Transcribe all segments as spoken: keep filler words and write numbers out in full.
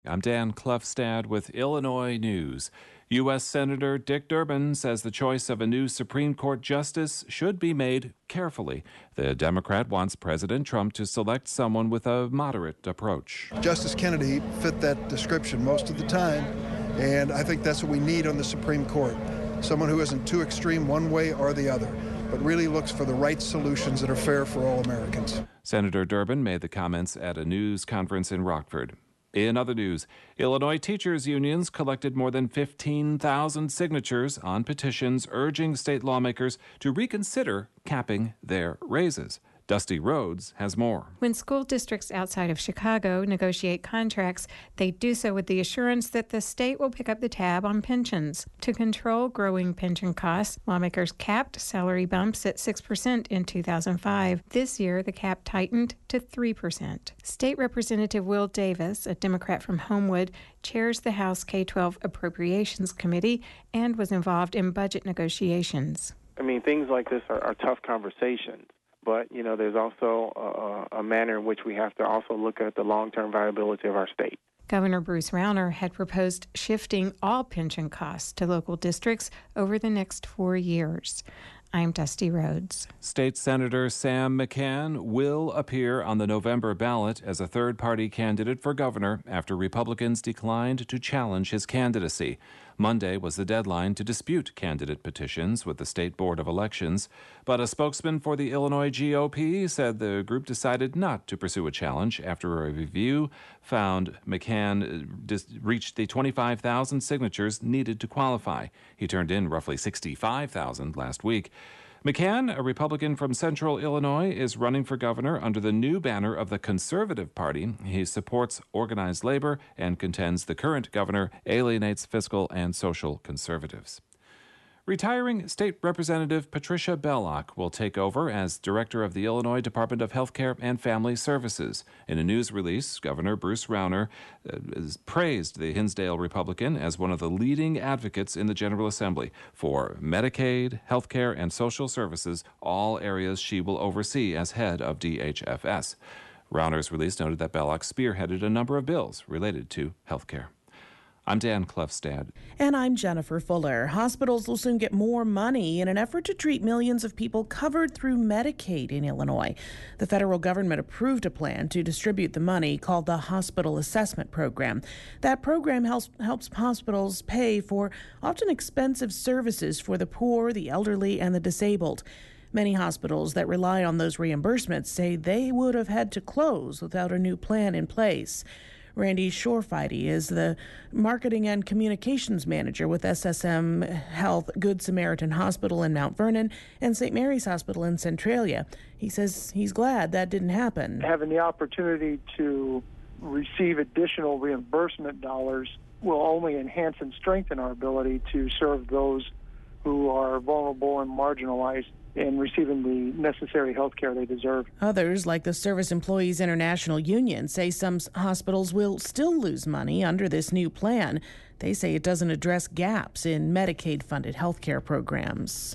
I'm Dan Klefstad with Illinois News. U S. Senator Dick Durbin says the choice of a new Supreme Court justice should be made carefully. The Democrat wants President Trump to select someone with a moderate approach. Justice Kennedy fit that description most of the time, and I think that's what we need on the Supreme Court. Someone who isn't too extreme one way or the other, but really looks for the right solutions that are fair for all Americans. Senator Durbin made the comments at a news conference in Rockford. In other news, Illinois teachers' unions collected more than fifteen thousand signatures on petitions urging state lawmakers to reconsider capping their raises. Dusty Rhodes has more. When school districts outside of Chicago negotiate contracts, they do so with the assurance that the state will pick up the tab on pensions. To control growing pension costs, lawmakers capped salary bumps at six percent in two thousand five. This year, the cap tightened to three percent. State Representative Will Davis, a Democrat from Homewood, chairs the House K twelve Appropriations Committee and was involved in budget negotiations. I mean, things like this are, are tough conversations. But, you know, there's also a, a manner in which we have to also look at the long-term viability of our state. Governor Bruce Rauner had proposed shifting all pension costs to local districts over the next four years. I'm Dusty Rhodes. State Senator Sam McCann will appear on the November ballot as a third-party candidate for governor after Republicans declined to challenge his candidacy. Monday was the deadline to dispute candidate petitions with the State Board of Elections, but a spokesman for the Illinois G O P said the group decided not to pursue a challenge after a review found McCann dis- reached the twenty-five thousand signatures needed to qualify. He turned in roughly sixty-five thousand last week. McCann, a Republican from Central Illinois, is running for governor under the new banner of the Conservative Party. He supports organized labor and contends the current governor alienates fiscal and social conservatives. Retiring State Representative Patricia Bellock will take over as director of the Illinois Department of Health Care and Family Services. In a news release, Governor Bruce Rauner uh, praised the Hinsdale Republican as one of the leading advocates in the General Assembly for Medicaid, health care, and social services, all areas she will oversee as head of D H F S. Rauner's release noted that Bellock spearheaded a number of bills related to health care. I'm Dan Klefstad. And I'm Jennifer Fuller. Hospitals will soon get more money in an effort to treat millions of people covered through Medicaid in Illinois. The federal government approved a plan to distribute the money called the Hospital Assessment Program. That program helps, helps hospitals pay for often expensive services for the poor, the elderly, and the disabled. Many hospitals that rely on those reimbursements say they would have had to close without a new plan in place. Randy Shorefide is the marketing and communications manager with S S M Health Good Samaritan Hospital in Mount Vernon and Saint Mary's Hospital in Centralia. He says he's glad that didn't happen. Having the opportunity to receive additional reimbursement dollars will only enhance and strengthen our ability to serve those who are vulnerable and marginalized in receiving the necessary health care they deserve. Others, like the Service Employees International Union, say some hospitals will still lose money under this new plan. They say it doesn't address gaps in Medicaid-funded health care programs.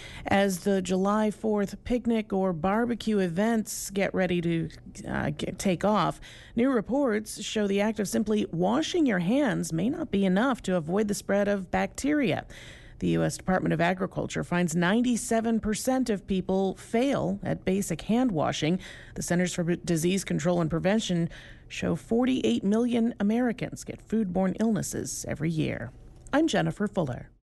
As the July fourth picnic or barbecue events get ready to uh, get, take off, new reports show the act of simply washing your hands may not be enough to avoid the spread of bacteria. The U S. Department of Agriculture finds ninety-seven percent of people fail at basic hand washing. The Centers for Disease Control and Prevention show forty-eight million Americans get foodborne illnesses every year. I'm Jennifer Fuller.